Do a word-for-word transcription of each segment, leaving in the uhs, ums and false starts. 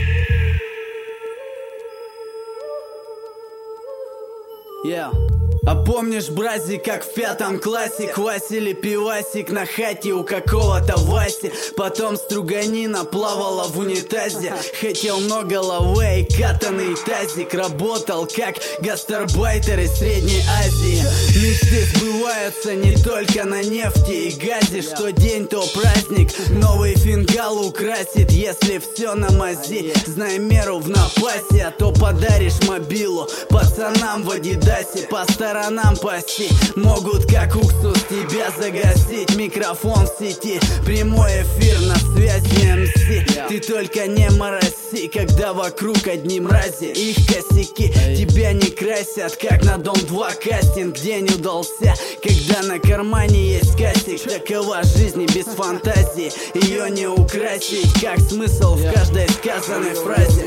Yeah. А помнишь, бразик, как в пятом классе квасили пивасик на хате у какого-то Васи? Потом струганина плавала в унитазе. Хотел много лаве и катанный тазик. Работал как гастарбайтер из Средней Азии. Мечты сбываются не только на нефти и газе. Что день, то праздник, новый фингал украсит. Если все на мази, знай меру в напасе. А то подаришь мобилу пацанам в Адидасе. По сторонам паси, могут как уксус тебя загасить. Микрофон в сети, прямой эфир на связь не эм си. Ты только не мороси, когда вокруг одни мрази. Их косяки тебя не красят, как на Дом два кастинг. День удался, когда на кармане есть кассик. Такова жизнь без фантазии, ее не украсить. Как смысл в каждой сказанной фразе.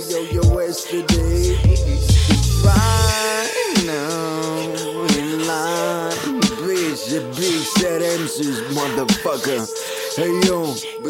The big sad эм си, motherfucker. Hey yo,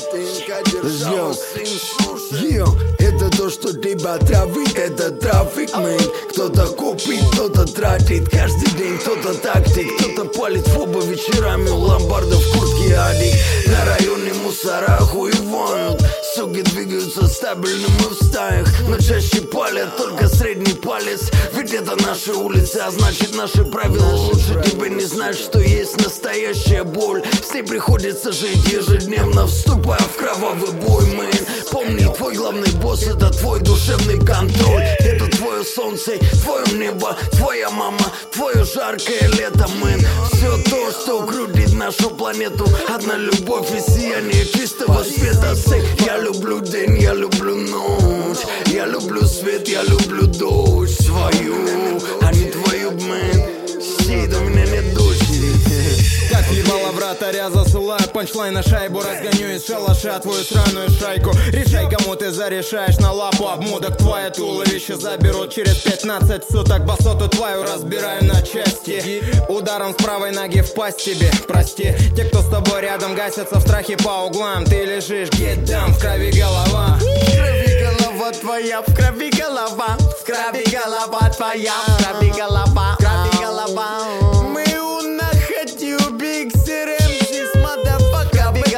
yo, yo, это то, что тебя травит, это трафик, мэн. Кто-то купит, кто-то тратит, каждый день кто-то тактик. Кто-то палит фоба вечерами у ломбарда в куртке адик. На районе мусора хуй воют, суки двигаются стабильно, мы в стаях. Но чаще палят только средний палец. Ведь это наша улица, а значит наши правила лучше. Тебе не знать, что есть настоящая боль. С ней приходится жить ежедневно, вступая в кровавый бой, мэн. Помни, твой главный босс — это твой душевный контроль. Это твое солнце, твое небо, твоя мама, твое жаркое лето, мэн. Все то, что крутит нашу планету. Одна любовь и сияние чистого света. Я люблю день, я люблю ночь. Я люблю свет, я люблю дождь свою, а не твою, мэн. Сид, у меня нет дочери. Как ебало вратаря засылаю панчлайн на шайбу. Разгоню из шалаша твою сраную шайку. Решай, кому ты зарешаешь на лапу обмудок. Твое туловище заберут через пятнадцать суток. Басоту твою разбираю на части. Ударом с правой ноги в пасть тебе, прости. Те, кто с тобой рядом, гасятся в страхе по углам. Ты лежишь, get down, в крови голова. В крови голова твоя, в крови голова. В крови голова твоя, в крови голова, в крови голова. Мы унаходим Big Sad эм си, motherfucker, в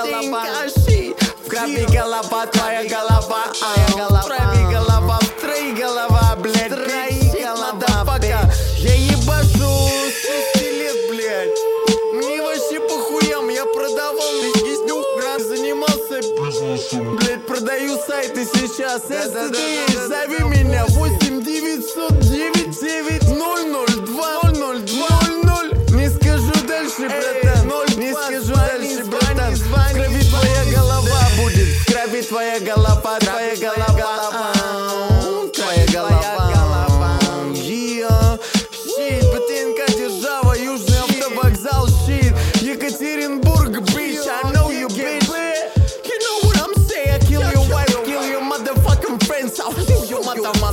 крови голова, твоя голова, в крови голова, в трои голова, блядь, Big Sad, motherfucker. Я ебашу с шести лет, блядь. Мне вообще похуям, я продавал легисню, занимался, блядь, продаю сайты сейчас. Если ты есть, зови меня восемь девятьсот девять девять ноль ноль два ноль два ноль. Не скажу дальше, братан, не скажу дальше, братан. В крови твоя голова будет, в крови твоя голова, твоя голова, твоя голова. Yeah, shit, БТНК Держава, Южный автовокзал, shit, Екатеринбург, bitch, I know you, bitch. You know what I'm saying? I kill your wife, kill your motherfucking friends, I'll kill your motherfucking